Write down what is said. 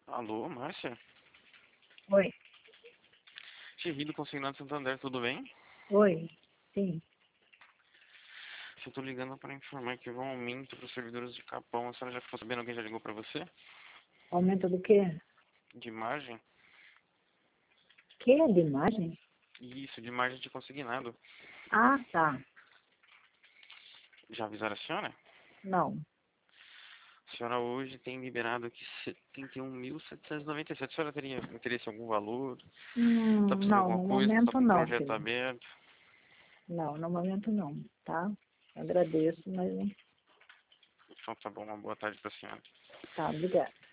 Alô, Márcia? Oi, Chegui do Consignado Santander, tudo bem? oi, sim. Eu tô ligando para informar que houve um aumento para os servidores de Capão. A senhora já ficou sabendo, alguém já ligou para você? Aumento do quê? De margem? Que é de imagem? Isso, de margem de consignado. Ah, tá. Já avisaram a senhora? Não. A senhora hoje tem liberado aqui 71.797. A senhora teria interesse em algum valor? Tá precisando de Não, alguma no coisa? Tá momento com um não, projeto filho. aberto? Não, no momento não, tá? Agradeço, mas não. Então tá bom, uma boa tarde para a senhora. Tá, obrigada.